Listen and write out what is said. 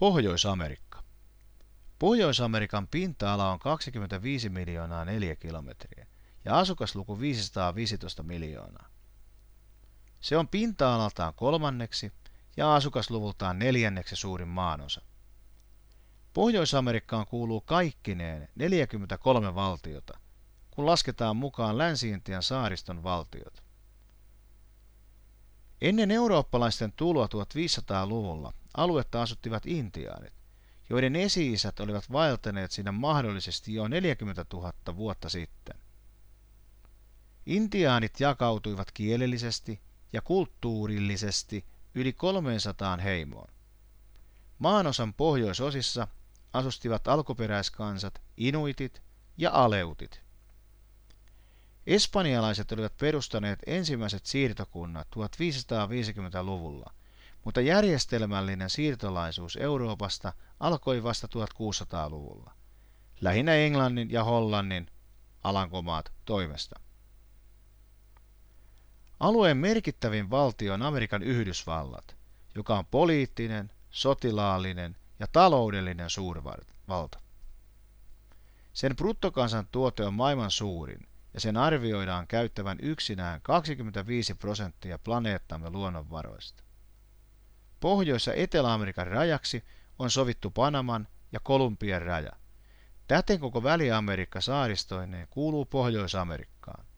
Pohjois-Amerikka. Pohjois-Amerikan pinta-ala on 25 miljoonaa neliökilometriä ja asukasluku 515 miljoonaa. Se on pinta-alaltaan kolmanneksi ja asukasluvultaan neljänneksi suurin maanosa. Pohjois-Amerikkaan kuuluu kaikkineen 43 valtiota, kun lasketaan mukaan Länsi-Intian saariston valtiot. Ennen eurooppalaisten tuloa 1500-luvulla aluetta asuttivat intiaanit, joiden esi-isät olivat vaeltaneet siinä mahdollisesti jo 40 000 vuotta sitten. Intiaanit jakautuivat kielellisesti ja kulttuurillisesti yli 300 heimoon. Maanosan pohjoisosissa asustivat alkuperäiskansat inuitit ja aleutit. Espanjalaiset olivat perustaneet ensimmäiset siirtokunnat 1550-luvulla, mutta järjestelmällinen siirtolaisuus Euroopasta alkoi vasta 1600-luvulla, lähinnä Englannin ja Hollannin Alankomaat toimesta. Alueen merkittävin valtio on Amerikan Yhdysvallat, joka on poliittinen, sotilaallinen ja taloudellinen suurvalta. Sen bruttokansantuote on maailman suurin ja sen arvioidaan käyttävän yksinään 25% planeettamme luonnonvaroista. Pohjois- ja Etelä-Amerikan rajaksi on sovittu Panaman ja Kolumbian raja. Täten koko Väli-Amerikka saaristoineen kuuluu Pohjois-Amerikkaan.